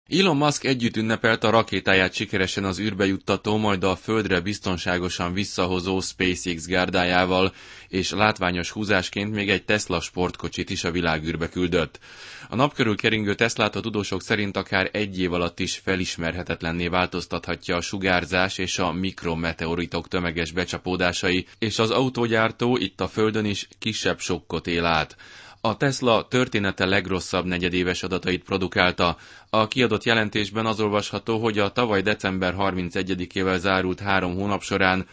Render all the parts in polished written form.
Elon Musk együtt ünnepelt a rakétáját sikeresen az űrbe juttató, majd a Földre biztonságosan visszahozó SpaceX gárdájával, és látványos húzásként még egy Tesla sportkocsit is a világűrbe küldött. A nap körül keringő Teslát a tudósok szerint akár egy év alatt is felismerhetetlenné változtathatja a sugárzás és a mikrometeoritok tömeges becsapódásai, és az autógyártó itt a Földön is kisebb sokkot él át. A Tesla története legrosszabb negyedéves adatait produkálta. A kiadott jelentésben az olvasható, hogy a tavaly december 31-ével zárult 3 hónap során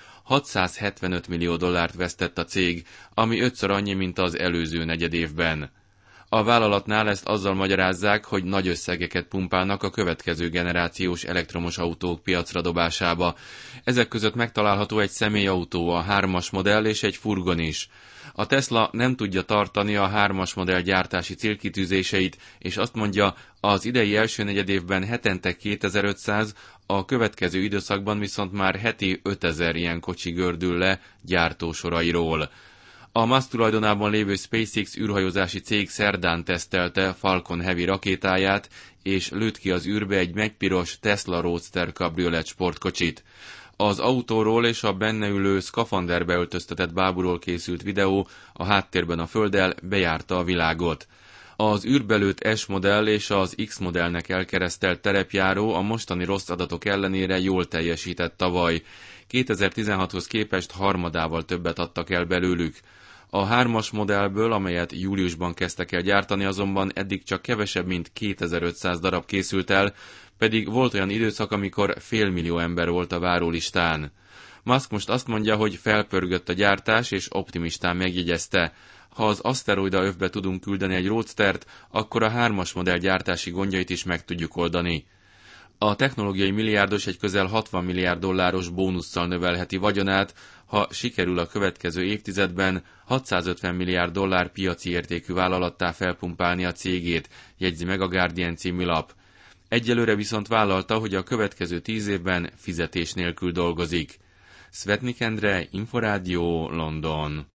$675 millió vesztett a cég, ami 5-ször annyi, mint az előző negyedévben. A vállalatnál ezt azzal magyarázzák, hogy nagy összegeket pumpálnak a következő generációs elektromos autók piacra dobásába. Ezek között megtalálható egy személyautó, a 3-as modell és egy furgon is. A Tesla nem tudja tartani a 3-as modell gyártási célkitűzéseit, és azt mondja, az idei első negyedévben hetente 2500, a következő időszakban viszont már heti 5000 ilyen kocsi gördül le gyártósorairól. A Musk tulajdonában lévő SpaceX űrhajózási cég szerdán tesztelte Falcon Heavy rakétáját, és lőtt ki az űrbe egy megypiros Tesla Roadster kabriolet sportkocsit. Az autóról és a benne ülő szkafanderbe öltöztetett bábúról készült videó, a háttérben a földdel bejárta a világot. Az űrbe lőtt S modell és az X modellnek elkeresztelt terepjáró a mostani rossz adatok ellenére jól teljesített tavaly. 2016-hoz képest harmadával többet adtak el belőlük. A 3-as modellből, amelyet júliusban kezdtek el gyártani, azonban eddig csak kevesebb, mint 2500 darab készült el, pedig volt olyan időszak, amikor 500 000 ember volt a várólistán. Musk most azt mondja, hogy felpörgött a gyártás, és optimistán megjegyezte: ha az aszteroida övbe tudunk küldeni egy roadstert, akkor a 3-as modell gyártási gondjait is meg tudjuk oldani. A technológiai milliárdos egy közel $60 milliárd bónusszal növelheti vagyonát, ha sikerül a következő évtizedben $650 milliárd piaci értékű vállalattá felpumpálni a cégét, jegyzi meg a Guardian című lap. Egyelőre viszont vállalta, hogy a következő 10 évben fizetés nélkül dolgozik. Szvetnik Endre, Inforádió, London.